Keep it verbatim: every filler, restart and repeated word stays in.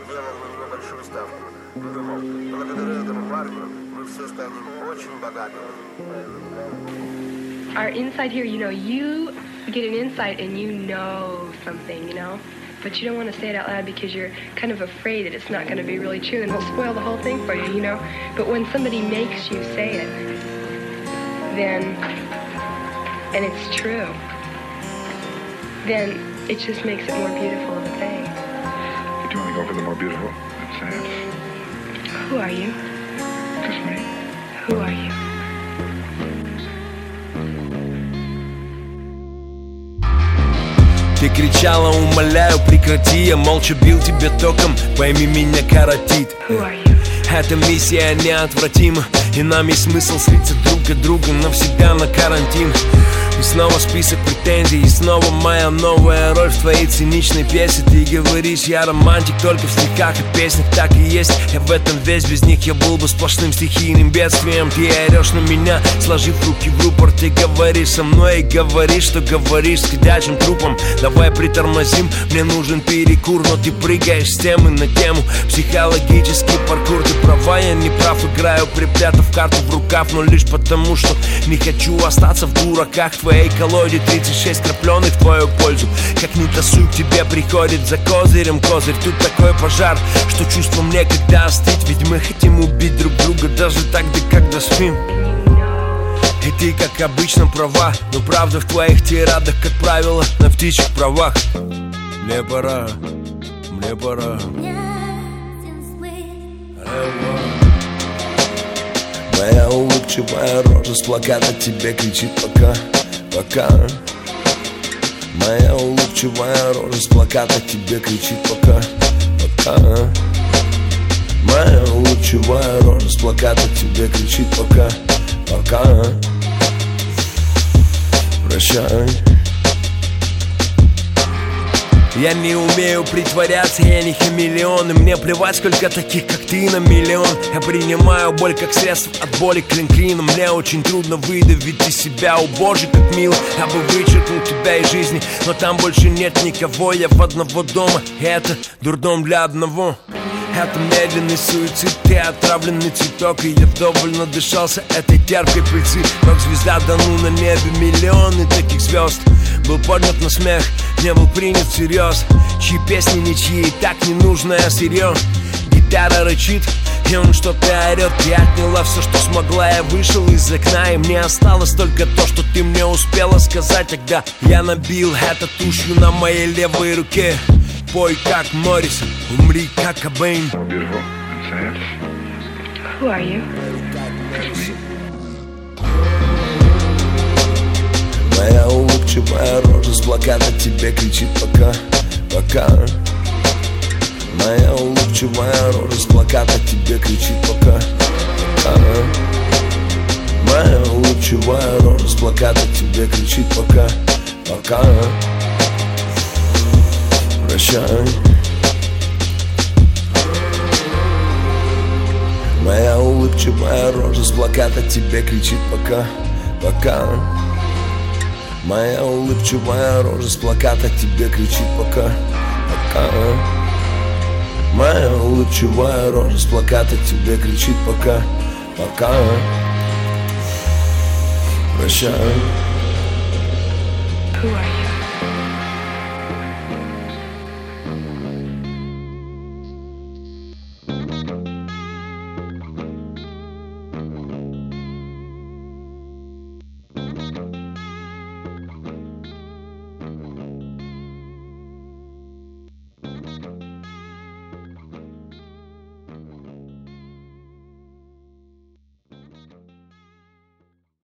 делал на него большую ставку. Он думал, благодаря этому парню мы все станем очень богатыми. Our inside here, you know, you get an insight and you know something, you know, but you don't want to say it out loud because you're kind of afraid that it's not going to be really true and it'll spoil the whole thing for you, you know. But when somebody makes you say it, then, and it's true, then it just makes it more beautiful of a thing. But do you want to go for the more beautiful? Let's say it. Who are you? Just me. Who are you? Ты кричала, умоляю, прекрати. Я молча бил тебя током, пойми, меня коротит. Эта миссия неотвратима, и нам есть смысл слиться друг от друга навсегда на карантин. И снова список претензий, и снова моя новая роль в твоей циничной пьесе. Ты говоришь, я романтик только в стихах и песнях. Так и есть, я в этом весь, без них я был бы сплошным стихийным бедствием. Ты орешь на меня, сложив руки в рупор. Ты говоришь со мной и говоришь, что говоришь с ходячим трупом. Давай притормозим, мне нужен перекур. Но ты прыгаешь с темы на тему. Психологический паркур, ты права, я не прав. Играю, припрятав карту в рукав, но лишь потому, что не хочу остаться в дураках. В твоей колоде тридцать шесть крапленых в твою пользу. Как ни тасуй, к тебе приходит за козырем козырь. Тут такой пожар, что чувствам некогда остыть. Ведь мы хотим убить друг друга даже тогда, когда спим. И ты, как обычно, права, но правда в твоих тирадах, как правило, на птичьих правах. Мне пора, мне пора. Моя улыбчивая рожа с плаката тебе кричит пока, пока. Моя улыбчивая рожа с плаката тебе кричит пока, пока. Моя улыбчивая рожа с плаката тебе кричит пока, пока. Прощай. Я не умею притворяться, я не хамелеон. И мне плевать, сколько таких, как ты, на миллион. Я принимаю боль как средство от боли клин клином. Мне очень трудно выдавить из себя, о боже, как мило. Я бы вычеркнул тебя из жизни, но там больше нет никого. Я в одного дома, и это дурдом для одного. Это медленный суицид, ты отравленный цветок. И я вдоволь надышался этой терпкой пыльцы. Рок-звезда, да ну на небе миллионы таких звезд. Был поднят на смех, не был принят всерьез. Чьи песни ничьи, и так ненужное сырье. Гитара рычит, и он что-то орет. Я отняла все, что смогла, я вышел из окна. И мне осталось только то, что ты мне успела сказать. Тогда я набил это тушью на моей левой руке. Пой как Моррисон, умри как Кобейн. Who are you? Моя улыбчивая рожа с плаката тебе кричит пока, пока. Моя улыбчивая рожа с плаката тебе кричит пока, пока. Моя улыбчивая рожа с плаката тебе кричит пока, пока. Прощай. Моя улыбчивая рожа с плаката тебе кричит пока, пока. Моя улыбчивая рожа с плаката тебе кричит пока, пока. Моя улыбчивая рожа с плаката тебе кричит пока, пока. Прощай. Who are you?